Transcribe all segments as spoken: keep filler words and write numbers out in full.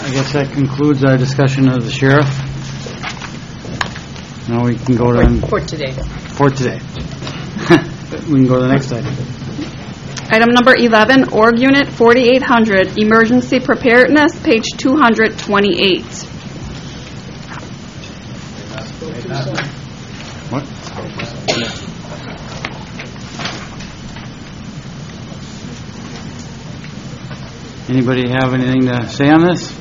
I guess that concludes our discussion of the sheriff. Now we can go to... For today. For today. We can go to the next item. Item number eleven, Org Unit forty-eight hundred, Emergency Preparedness, page two hundred twenty-eight. What? Anybody have anything to say on this?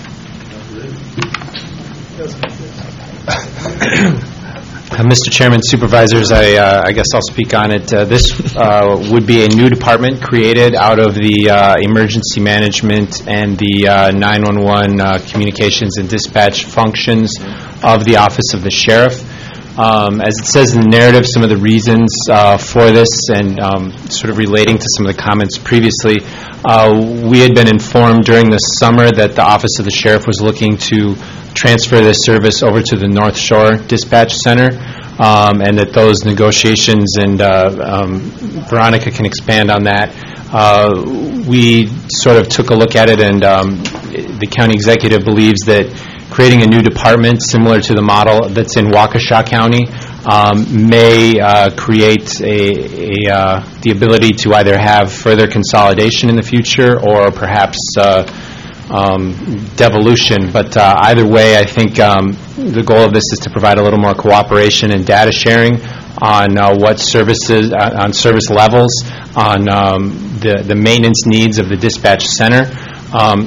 Uh, Mister Chairman, Supervisors, I, uh, I guess I'll speak on it. Uh, this uh, would be a new department created out of the uh, emergency management and the uh, nine one one uh, communications and dispatch functions of the Office of the Sheriff. Um, as it says in the narrative, some of the reasons uh, for this, and um, sort of relating to some of the comments previously, uh, we had been informed during the summer that the Office of the Sheriff was looking to transfer this service over to the North Shore Dispatch Center, um, and that those negotiations, and uh, um, Veronica can expand on that, uh, we sort of took a look at it, and um, the county executive believes that creating a new department similar to the model that's in Waukesha County um, may uh, create a, a uh, the ability to either have further consolidation in the future or perhaps uh, um, devolution. But uh, either way, I think um, the goal of this is to provide a little more cooperation and data sharing on uh, what services, uh, on service levels, on um, the, the maintenance needs of the dispatch center. Um,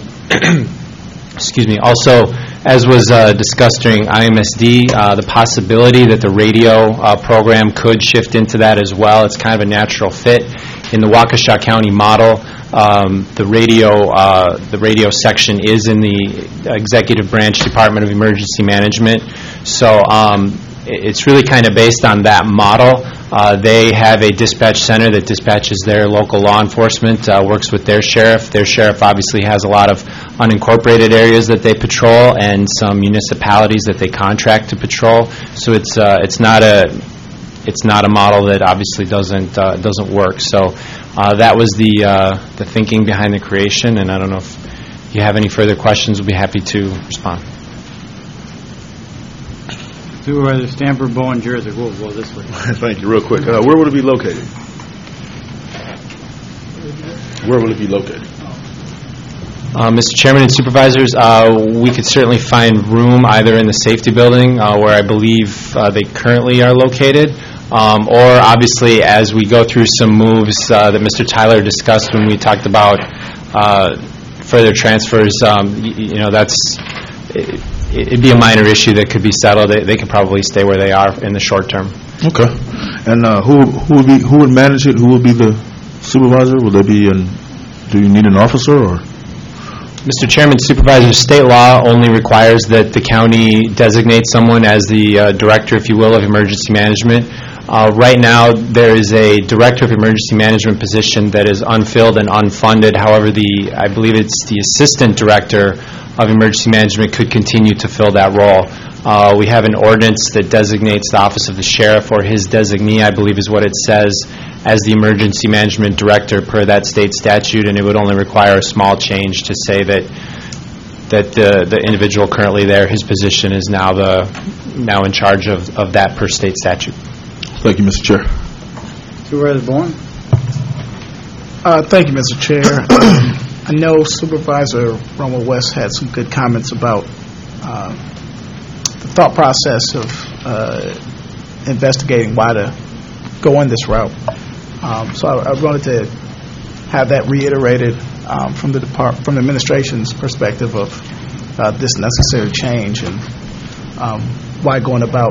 excuse me. Also, as was uh, discussed during I M S D, uh, the possibility that the radio uh, program could shift into that as well. It's kind of a natural fit. In the Waukesha County model, um, the radio uh, the radio section is in the Executive Branch Department of Emergency Management. So um, it's really kind of based on that model. Uh, they have a dispatch center that dispatches their local law enforcement, uh, works with their sheriff. Their sheriff obviously has a lot of unincorporated areas that they patrol and some municipalities that they contract to patrol. So it's uh, it's not a it's not a model that obviously doesn't uh, doesn't work. So uh, that was the uh, the thinking behind the creation. And I don't know if you have any further questions. We'll be happy to respond. Supervisor Stamper, Bowen, Jersey. We'll go this way. Thank you. Real quick, uh, where would it be located? Where will it be located? Uh, Mister Chairman and Supervisors, uh, we could certainly find room either in the safety building, uh, where I believe uh, they currently are located, um, or obviously as we go through some moves uh, that Mister Tyler discussed when we talked about uh, further transfers. Um, y you know, that's it, it'd be a minor issue that could be settled. They, they could probably stay where they are in the short term. Okay. And uh, who who would be who would manage it? Who would be the supervisor? Will there be an? Do you need an officer or? Mister Chairman, Supervisors, state law only requires that the county designate someone as the uh, director, if you will, of emergency management. Uh, right now, there is a director of emergency management position that is unfilled and unfunded. However, the I believe it's the assistant director of emergency management could continue to fill that role. Uh, we have an ordinance that designates the Office of the Sheriff, or his designee, I believe is what it says, as the emergency management director per that state statute, and it would only require a small change to say that that the the individual currently there, his position is now the now in charge of, of that per state statute. Thank you, Mister Chair. Supervisor Bowen. Uh, thank you, Mister Chair. I know Supervisor Romer West had some good comments about uh, the thought process of uh, investigating why to go in this route. Um, so I, I wanted to have that reiterated um, from the depart from the administration's perspective of uh, this necessary change, and um, why going about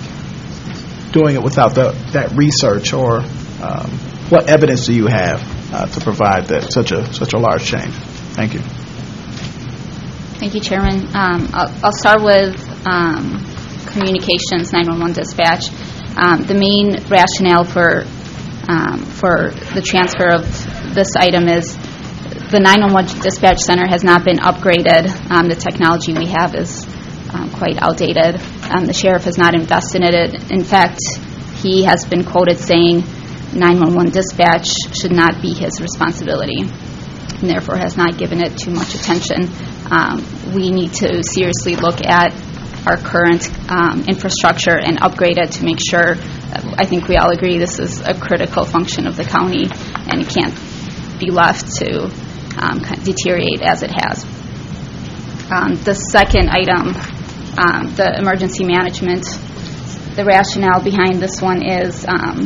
doing it without the, that research, or um, what evidence do you have uh, to provide that such a such a large change? Thank you. Thank you, Chairman. Um, I'll, I'll start with um, communications nine one one dispatch. Um, the main rationale for um, for the transfer of this item is the nine one one dispatch center has not been upgraded. Um, the technology we have is um, quite outdated. Um, the sheriff has not invested in it. In fact, he has been quoted saying nine one one dispatch should not be his responsibility, and therefore has not given it too much attention. um, we need to seriously look at our current um, infrastructure and upgrade it to make sure, uh, I think we all agree this is a critical function of the county and it can't be left to um, kind of deteriorate as it has. Um, the second item, um, the emergency management, the rationale behind this one is um,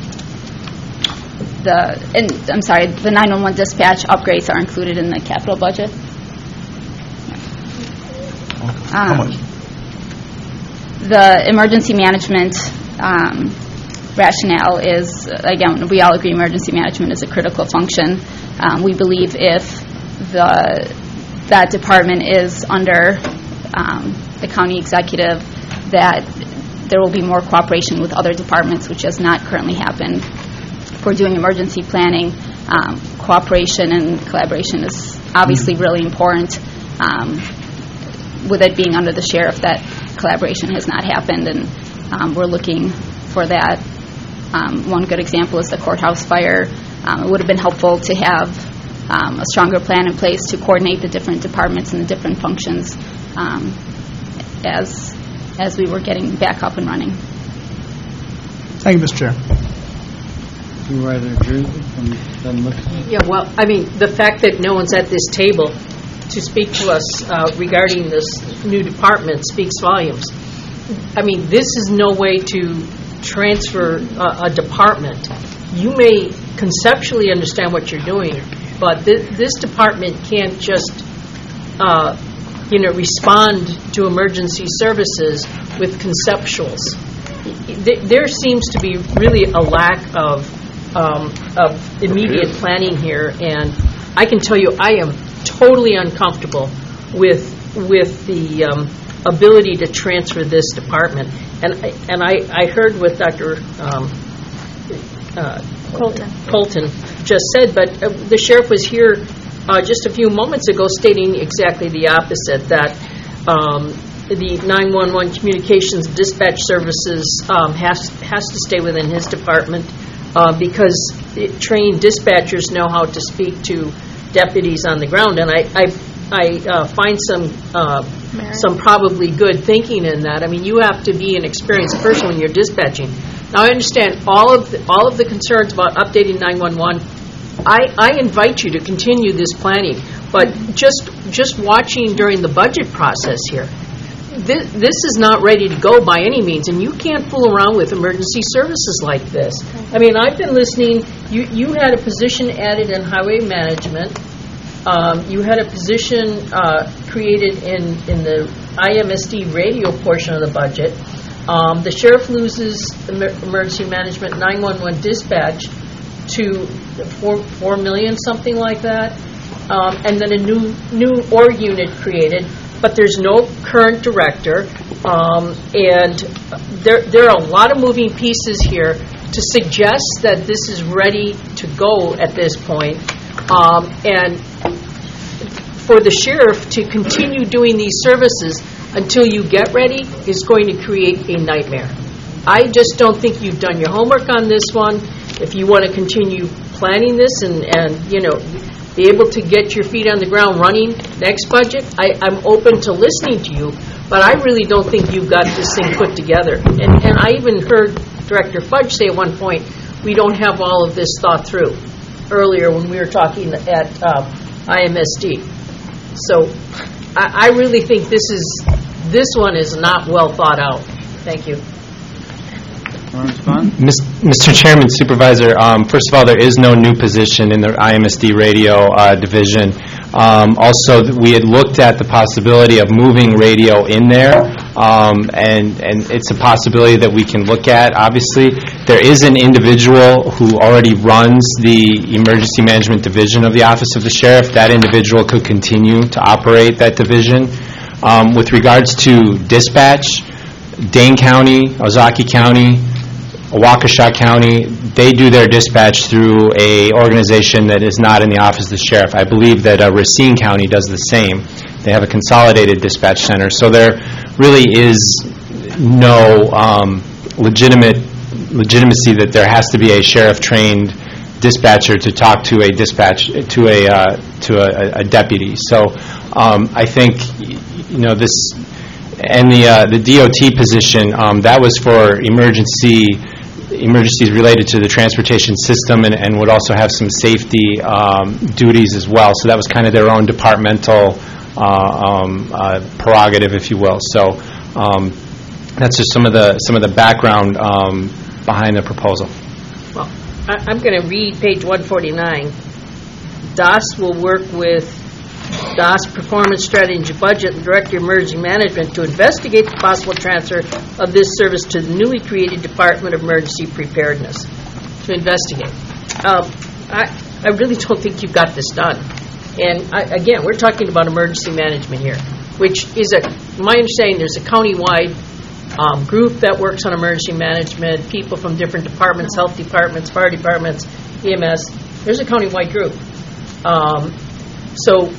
the, and, I'm sorry, the nine one one dispatch upgrades are included in the capital budget. How Um, much? The emergency management um, rationale is, again, we all agree emergency management is a critical function. Um, we believe if the that department is under um, the county executive, that there will be more cooperation with other departments, which has not currently happened. If we're doing emergency planning, um, cooperation and collaboration is obviously really important. Um, with it being under the sheriff, that collaboration has not happened, and um, we're looking for that. Um, one good example is the courthouse fire. Um, it would have been helpful to have um, a stronger plan in place to coordinate the different departments and the different functions um, as as we were getting back up and running. Thank you, Mister Chair. Supervisor Drew from Dunn Livingston. Yeah, well, I mean, the fact that no one's at this table to speak to us uh, regarding this new department speaks volumes. I mean, this is no way to transfer a, a department. You may conceptually understand what you're doing, but th- this department can't just, uh, you know, respond to emergency services with conceptuals. Th- there seems to be really a lack of um, of immediate planning here, and I can tell you, I am totally uncomfortable with with the um, ability to transfer this department. And I, and I, I heard what Doctor Um, uh, Colton. Colton just said, but uh, the sheriff was here uh, just a few moments ago stating exactly the opposite, that um, the nine one one communications dispatch services um, has, has to stay within his department uh, because it, trained dispatchers know how to speak to deputies on the ground, and I I, I uh, find some uh, some probably good thinking in that. I mean, you have to be an experienced person when you're dispatching. Now, I understand all of the, all of the concerns about updating nine one one. I, I invite you to continue this planning, but just just watching during the budget process here, this, this is not ready to go by any means, and you can't fool around with emergency services like this. I mean, I've been listening. You you had a position added in highway management. Um, you had a position uh, created in, in the I M S D radio portion of the budget. Um, the sheriff loses emer- emergency management nine one one dispatch to four four million, something like that, um, and then a new new org unit created. But there's no current director, um, and there there are a lot of moving pieces here to suggest that this is ready to go at this point. Um, and for the sheriff to continue doing these services until you get ready is going to create a nightmare. I just don't think you've done your homework on this one. If you want to continue planning this and, and you know, be able to get your feet on the ground running next budget, I, I'm open to listening to you, but I really don't think you've got this thing put together. And, and I even heard Director Fudge say at one point, we don't have all of this thought through, earlier when we were talking at uh, I M S D. So I, I really think this is this one is not well thought out. Thank you. Want to respond? Mister Chairman, Supervisor, um, first of all, there is no new position in the I M S D radio uh, division. Um, also, th- we had looked at the possibility of moving radio in there, um, and, and it's a possibility that we can look at. Obviously, there is an individual who already runs the emergency management division of the Office of the Sheriff. That individual could continue to operate that division. Um, with regards to dispatch, Dane County, Ozaukee County, Waukesha County, they do their dispatch through a organization that is not in the Office of the Sheriff. I believe that uh, Racine County does the same. They have a consolidated dispatch center. So there really is no um, legitimate legitimacy that there has to be a sheriff-trained dispatcher to talk to a dispatch to a uh, to a, a deputy. So um, I think, y- you know, this, and the uh, the D O T position, um, that was for emergency, emergencies related to the transportation system, and, and would also have some safety um, duties as well. So that was kind of their own departmental uh, um, uh, prerogative, if you will. So um, that's just some of the some of the background um, behind the proposal. Well, I- I'm going to read page one forty-nine. D O S will work with D O S Performance Strategy Budget and Director of Emergency Management to investigate the possible transfer of this service to the newly created Department of Emergency Preparedness. To investigate. Um, I, I really don't think you've got this done. And I, again, we're talking about emergency management here, which is a, my understanding, there's a county-wide um, group that works on emergency management, people from different departments, health departments, fire departments, E M S. There's a county-wide group. Um, so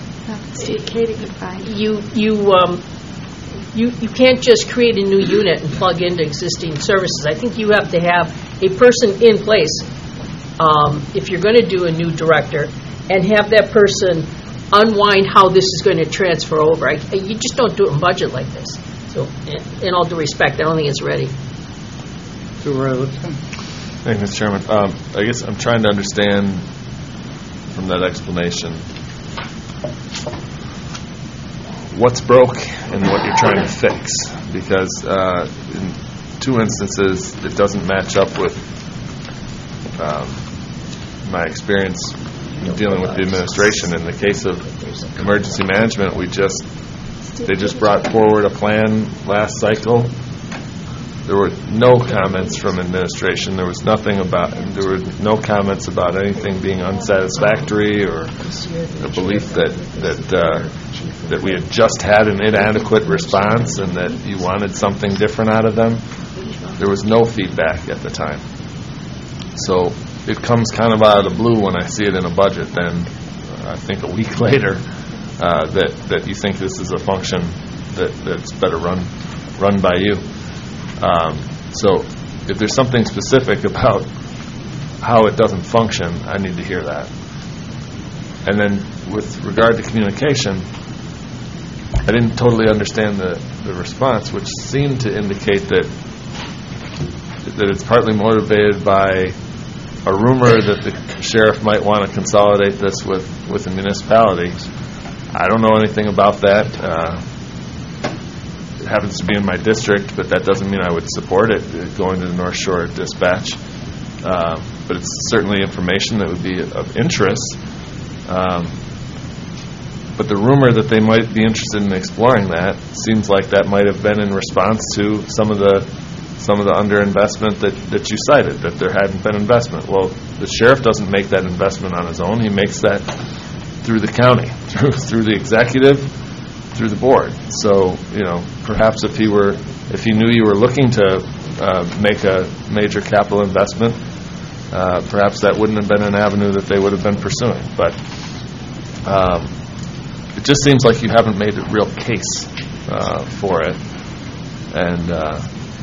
you you um, you you can't just create a new unit and plug into existing services. I think you have to have a person in place um, if you're going to do a new director, and have that person unwind how this is going to transfer over. I, you just don't do it in budget like this. So, in, in all due respect, I don't think it's ready. Supervisor Lipscomb. Thank you, Mister Chairman. Um, I guess I'm trying to understand from that explanation what's broke and what you're trying to fix, because uh, in two instances it doesn't match up with um, my experience in dealing with the administration. In the case of emergency management, we just they just brought forward a plan last cycle. There were no comments from administration. There was nothing about, there were no comments about anything being unsatisfactory or a belief that that uh, that we had just had an inadequate response and that you wanted something different out of them. There was no feedback at the time. So it comes kind of out of the blue when I see it in a budget. Then uh, I think a week later uh, that that you think this is a function that that's better run run by you. Um, so if there's something specific about how it doesn't function, I need to hear that. And then with regard to communication, I didn't totally understand the, the response, which seemed to indicate that that it's partly motivated by a rumor that the sheriff might want to consolidate this with, with the municipality. I don't know anything about that. Uh, It happens to be in my district, but that doesn't mean I would support it, uh, going to the North Shore Dispatch. Um, but it's certainly information that would be of interest. Um, but the rumor that they might be interested in exploring that seems like that might have been in response to some of the some of the underinvestment that, that you cited, that there hadn't been investment. Well, the sheriff doesn't make that investment on his own. He makes that through the county, through through the executive, through the board. So, you know, perhaps if he were, if he knew you were looking to uh, make a major capital investment, uh, perhaps that wouldn't have been an avenue that they would have been pursuing. But um, it just seems like you haven't made a real case uh, for it, and uh,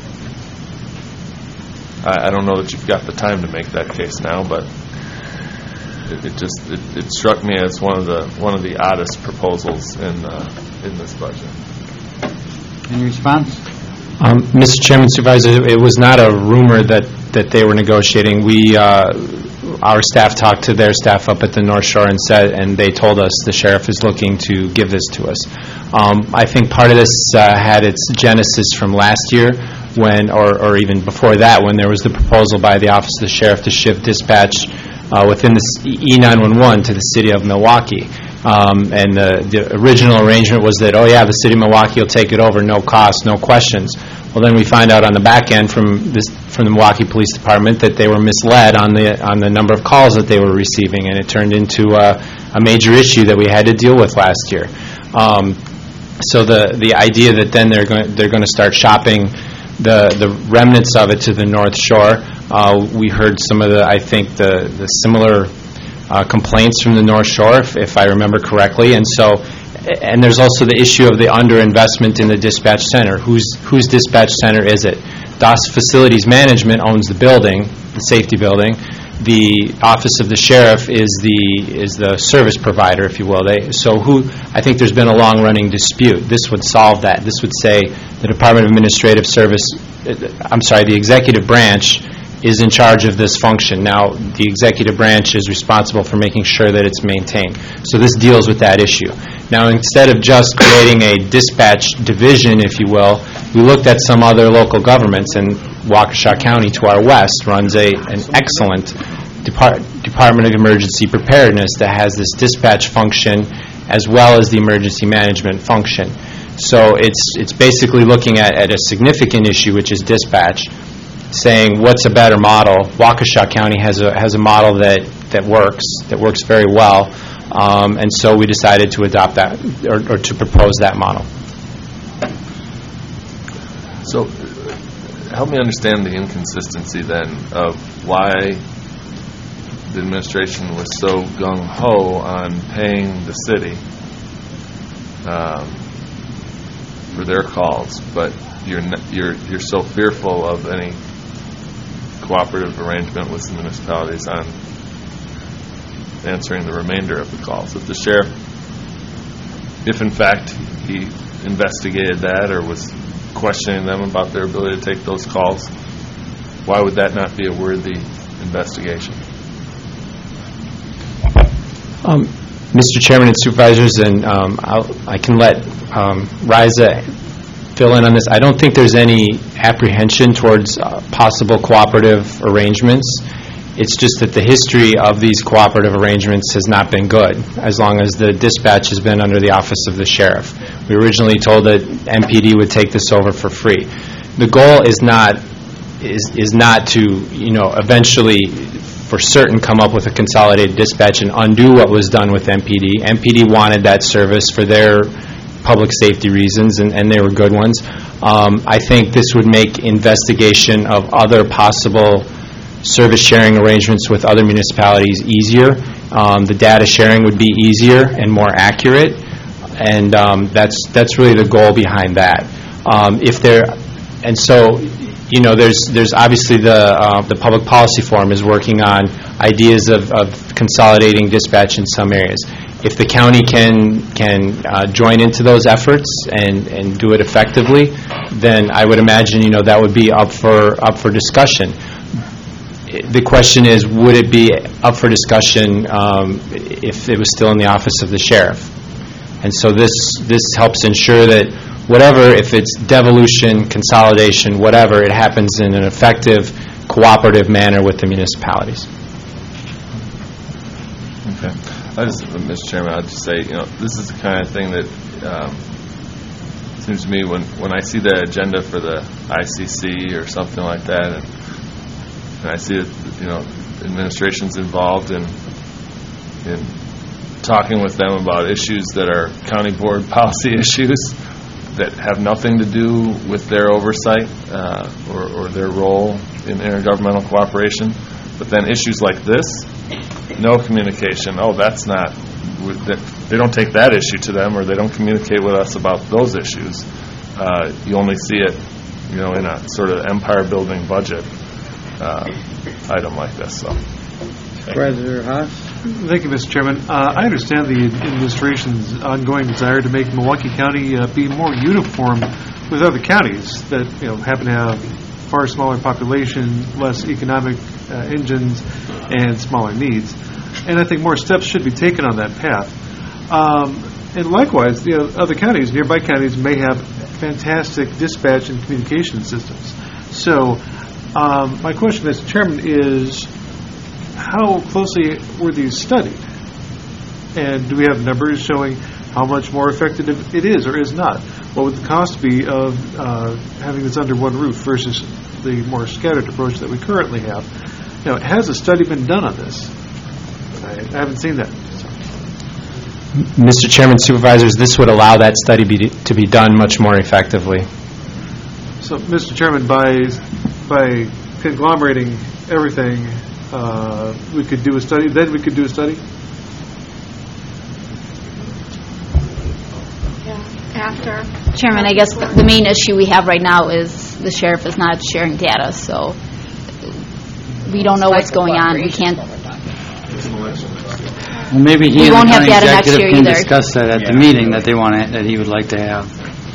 I, I don't know that you've got the time to make that case now, but It, it just it, it struck me as one of the one of the oddest proposals in uh, in this budget. Any response? Um, Mister Chairman, Supervisor, it was not a rumor that, that they were negotiating. We, uh, our staff talked to their staff up at the North Shore and said, and they told us the sheriff is looking to give this to us. Um, I think part of this uh, had its genesis from last year, when, or, or even before that, when there was the proposal by the Office of the Sheriff to shift dispatch Uh, within the E nine one one to the city of Milwaukee. Um, and the, the original arrangement was that, oh yeah, the city of Milwaukee will take it over, no cost, no questions. Well, then we find out on the back end from this, from the Milwaukee Police Department that they were misled on the on the number of calls that they were receiving, and it turned into uh, a major issue that we had to deal with last year. Um, so the the idea that then they're going they're going to start shopping the the remnants of it to the North Shore. Uh, we heard some of the, I think, the, the similar uh, complaints from the North Shore, if, if I remember correctly. And so, and there's also the issue of the underinvestment in the dispatch center. Whose whose dispatch center is it? D O S Facilities Management owns the building, the safety building. the office of the sheriff is the is the service provider, if you will. They so who I think there's been a long-running dispute. This would solve that. This would say the Department of Administrative Service, I'm sorry, the executive branch is in charge of this function. Now, the executive branch is responsible for making sure that it's maintained. So this deals with that issue. Now, instead of just creating a dispatch division, if you will, we looked at some other local governments, and Waukesha County, to our west, runs a an excellent Depart- Department of Emergency Preparedness that has this dispatch function as well as the emergency management function. So it's it's basically looking at, at a significant issue, which is dispatch, saying what's a better model. Waukesha County has a has a model that, that works, that works very well, um, and so we decided to adopt that, or, or to propose that model. So, help me understand the inconsistency then of why the administration was so gung-ho on paying the city um, for their calls, but you're n- you're you're so fearful of any cooperative arrangement with the municipalities on answering the remainder of the calls. If the sheriff, if in fact he investigated that or was questioning them about their ability to take those calls, why would that not be a worthy investigation? Um, Mister Chairman and Supervisors, and um, I'll, I can let um, Riza fill in on this. I don't think there's any apprehension towards uh, possible cooperative arrangements. It's just that the history of these cooperative arrangements has not been good, as long as the dispatch has been under the office of the sheriff. We originally told that M P D would take this over for free. The goal is not is is not to, you know, eventually for certain come up with a consolidated dispatch and undo what was done with M P D. M P D wanted that service for their public safety reasons, and, and they were good ones. Um, I think this would make investigation of other possible service sharing arrangements with other municipalities easier. Um, the data sharing would be easier and more accurate, and um, that's that's really the goal behind that. Um, if there, and so, you know, there's there's obviously the uh, the Public Policy Forum is working on ideas of, of consolidating dispatch in some areas. If the county can can uh, join into those efforts and, and do it effectively, then I would imagine, you know, that would be up for up for discussion. The question is, would it be up for discussion um, if it was still in the office of the sheriff? And so this this helps ensure that whatever, if it's devolution, consolidation, whatever, it happens in an effective, cooperative manner with the municipalities. Okay. I just, Mister Chairman, I'd just say, you know, this is the kind of thing that um, seems to me when, when I see the agenda for the I C C or something like that, and, and I see that, you know, administration's involved in in talking with them about issues that are county board policy issues that have nothing to do with their oversight uh, or, or their role in intergovernmental cooperation, but then issues like this, no communication. Oh, that's not, they don't take that issue to them, or they don't communicate with us about those issues. Uh, you only see it, you know, in a sort of empire-building budget uh, item like this. So, Supervisor Haas? Thank you, Mister Chairman. Uh, I understand the administration's ongoing desire to make Milwaukee County uh, be more uniform with other counties that, you know, happen to have far smaller population, less economic uh, engines, and smaller needs. And I think more steps should be taken on that path. Um, and likewise, you know, other counties, nearby counties, may have fantastic dispatch and communication systems. So um, my question, Mister Chairman, is how closely were these studied? And do we have numbers showing how much more effective it is or is not? What would the cost be of uh, having this under one roof versus the more scattered approach that we currently have? You know, has a study been done on this? I, I haven't seen that. So. Mister Chairman, Supervisors, this would allow that study be, to be done much more effectively. So, Mister Chairman, by by conglomerating everything, uh, we could do a study. Then we could do a study. After. Chairman, I guess the, the main issue we have right now is the sheriff is not sharing data, so we don't know what's going on. We can't. Well, maybe he We and won't the have county data next executive year can either. discuss that at the meeting that they want to, that he would like to have.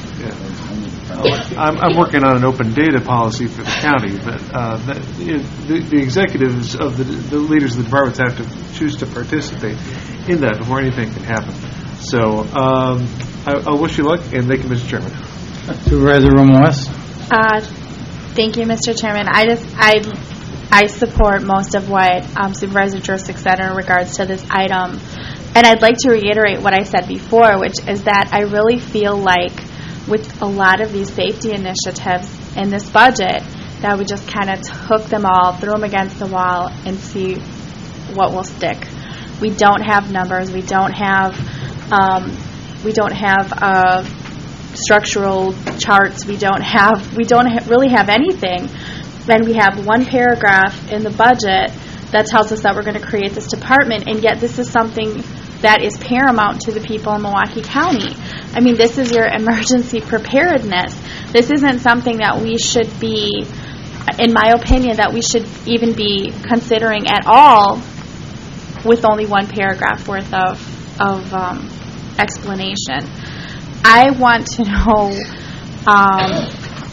I'm, I'm working on an open data policy for the county, but uh, the, the, the executives of the, the leaders of the departments have to choose to participate in that before anything can happen. So um, I, I wish you luck, and thank you, Mister Chairman. Supervisor Romo West? Uh, thank you, Mister Chairman. I just I I support most of what um, Supervisor Jurczyk said in regards to this item, and I'd like to reiterate what I said before, which is that I really feel like with a lot of these safety initiatives in this budget, that we just kind of took them all, threw them against the wall, and see what will stick. We don't have numbers. We don't have um, we don't have uh, structural charts. We don't have we don't ha- really have anything. And we have one paragraph in the budget that tells us that we're going to create this department, and yet this is something that is paramount to the people in Milwaukee County. I mean, this is your emergency preparedness. This isn't something that we should be, in my opinion, that we should even be considering at all with only one paragraph worth of, of um, explanation. I want to know, um,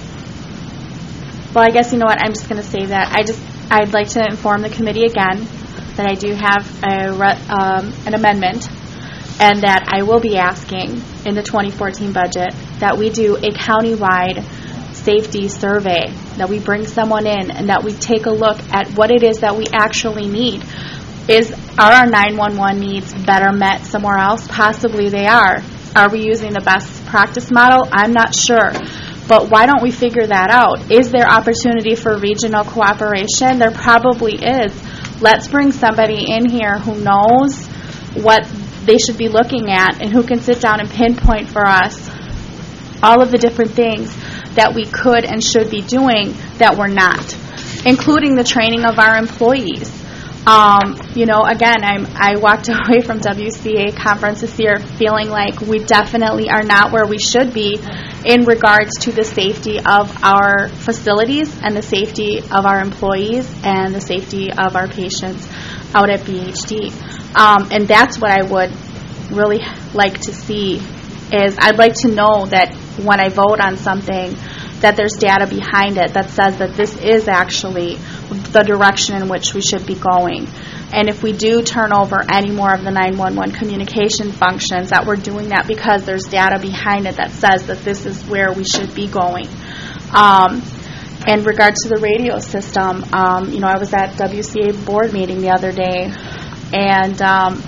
well, I guess you know what, I'm just going to say that. I just, I'd like to inform the committee again that I do have a re- um, an amendment, and that I will be asking in the twenty fourteen budget that we do a countywide safety survey, that we bring someone in and that we take a look at what it is that we actually need. Is are our nine one one needs better met somewhere else? Possibly they are. Are we using the best practice model? I'm not sure. But why don't we figure that out? Is there opportunity for regional cooperation? There probably is. Let's bring somebody in here who knows what they should be looking at and who can sit down and pinpoint for us all of the different things that we could and should be doing that we're not, including the training of our employees. Um, you know, again, I'm, I walked away from W C A conference this year feeling like we definitely are not where we should be in regards to the safety of our facilities and the safety of our employees and the safety of our patients out at B H D. Um, and that's what I would really like to see is I'd like to know that when I vote on something that there's data behind it that says that this is actually the direction in which we should be going. And if we do turn over any more of the nine one one communication functions, that we're doing that because there's data behind it that says that this is where we should be going. Um, in regard to the radio system, um, you know, I was at W C A board meeting the other day, and um,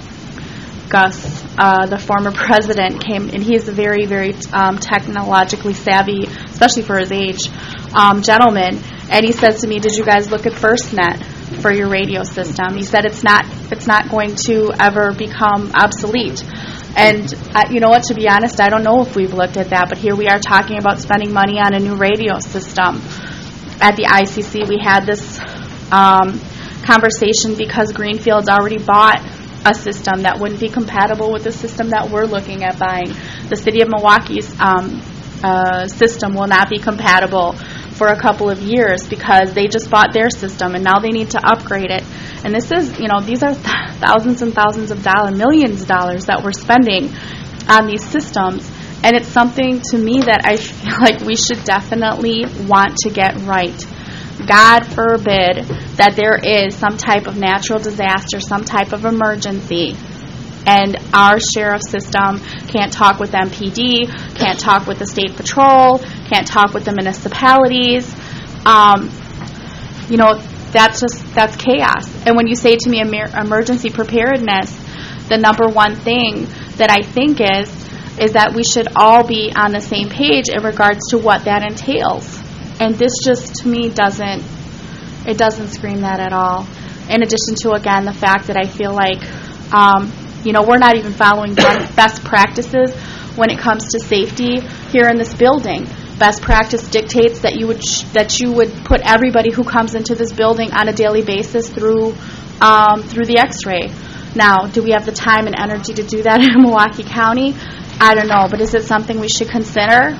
Gus, uh, the former president, came, and he's a very, very um, technologically savvy, especially for his age, um, gentleman. And he says to me, "Did you guys look at FirstNet for your radio system?" He said, "It's not, it's not going to ever become obsolete." And uh, you know what? To be honest, I don't know if we've looked at that. But here we are talking about spending money on a new radio system. At the I C C, we had this um, conversation because Greenfield's already bought a system that wouldn't be compatible with the system that we're looking at buying. The City of Milwaukee's um, uh, system will not be compatible for a couple of years because they just bought their system and now they need to upgrade it. And this is, you know, these are th- thousands and thousands of dollars, millions of dollars that we're spending on these systems. And it's something to me that I feel like we should definitely want to get right. God forbid that there is some type of natural disaster, some type of emergency, and our sheriff system can't talk with M P D, can't talk with the state patrol, can't talk with the municipalities. Um, you know, that's just, that's chaos. And when you say to me emer- emergency preparedness, the number one thing that I think is, is that we should all be on the same page in regards to what that entails. And this just, to me, doesn't, it doesn't scream that at all. In addition to, again, the fact that I feel like, um, you know, we're not even following best practices when it comes to safety here in this building. Best practice dictates that you would sh- that you would put everybody who comes into this building on a daily basis through um, through the X-ray. Now, do we have the time and energy to do that in Milwaukee County? I don't know, but is it something we should consider?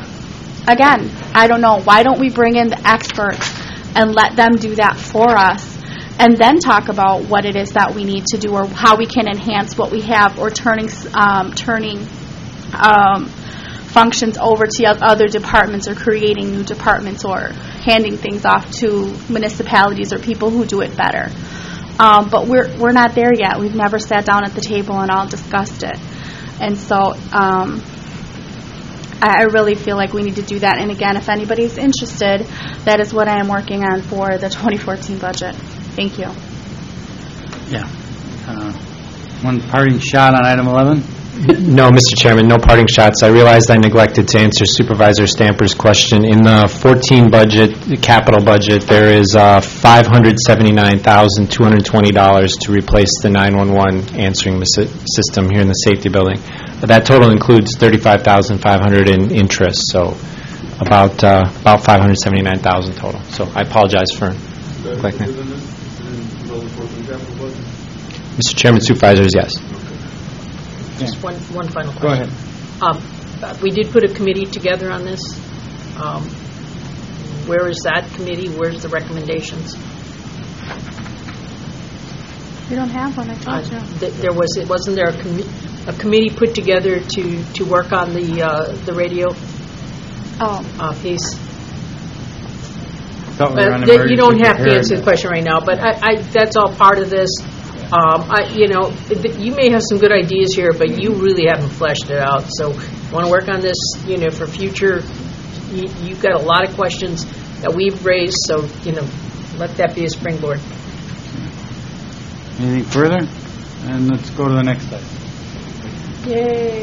Again, I don't know. Why don't we bring in the experts and let them do that for us? and then talk about what it is that we need to do or how we can enhance what we have, or turning s- um, turning um, functions over to oth- other departments, or creating new departments, or handing things off to municipalities or people who do it better. Um, but we're we're not there yet. We've never sat down at the table and all discussed it. And so um, I, I really feel like we need to do that. And again, if anybody's interested, that is what I am working on for the twenty fourteen budget. Thank you. Yeah. Uh, One parting shot on item eleven? No, Mister Chairman, no parting shots. I realized I neglected to answer Supervisor Stamper's question. In the fourteen budget, the capital budget, there is uh, five hundred seventy-nine thousand two hundred twenty dollars to replace the nine one one answering my- system here in the safety building. But that total includes thirty-five thousand five hundred dollars in interest, so about uh, about five hundred seventy-nine thousand dollars total. So I apologize for neglecting. Mister Chairman, Supervisors, yes. Just one, one final question. Go ahead. Um, uh, We did put a committee together on this. Um, Where is that committee? Where's the recommendations? You don't have one, I Uh, told you. th- There was, it wasn't there a commi- a committee put together to, to work on the, uh, the radio Oh, uh, piece? Thought we were on But th- You don't emergency have to answer the preparedness. question right now, but I, I, that's all part of this. Um, I, you know, th- you may have some good ideas here, but you really haven't fleshed it out. So, want to work on this, you know, for future. You, you've got a lot of questions that we've raised, so you know, let that be a springboard. Anything further? And let's go to the next item. Yay!